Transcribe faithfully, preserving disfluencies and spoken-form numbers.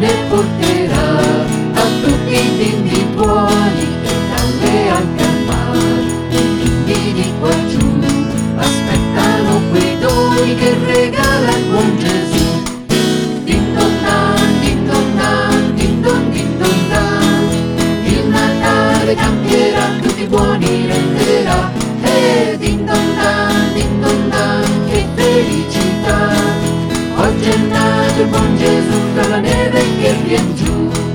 e porterà a tutti i bimbi buoni e dalle Alpi al mare. I bimbi di qua giù aspettano quei doni che regala il buon Gesù. Din don dan, din don dan, din don din don dan. Il Natale cambierà, tutti buoni renderà. E din don dan, din don dan, che felicità. Oggi è nato il buon Gesù dalla neve che vien giù.